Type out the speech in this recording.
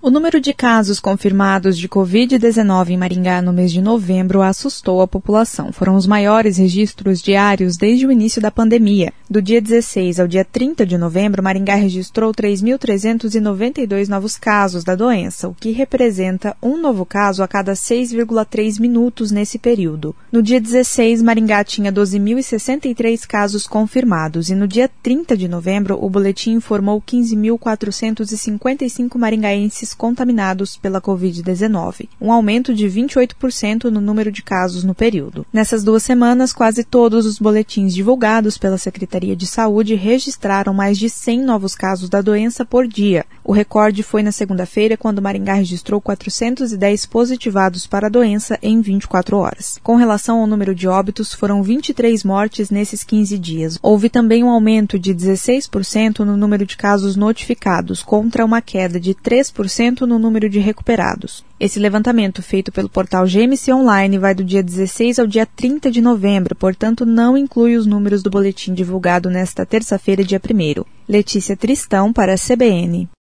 O número de casos confirmados de Covid-19 em Maringá no mês de novembro assustou a população. Foram os maiores registros diários desde o início da pandemia. Do dia 16 ao dia 30 de novembro, Maringá registrou 3.392 novos casos da doença, o que representa um novo caso a cada 6,3 minutos nesse período. No dia 16, Maringá tinha 12.063 casos confirmados e no dia 30 de novembro, o boletim informou 15.455 maringaenses contaminados pela Covid-19, um aumento de 28% no número de casos no período. Nessas 2 semanas, quase todos os boletins divulgados pela Secretaria de Saúde registraram mais de 100 novos casos da doença por dia. O recorde foi na segunda-feira, quando Maringá registrou 410 positivados para a doença em 24 horas. Com relação ao número de óbitos, foram 23 mortes nesses 15 dias. Houve também um aumento de 16% no número de casos notificados, contra uma queda de 3% no número de recuperados. Esse levantamento feito pelo portal GMC Online vai do dia 16 ao dia 30 de novembro, portanto não inclui os números do boletim divulgado nesta terça-feira, dia 1º. Letícia Tristão para a CBN.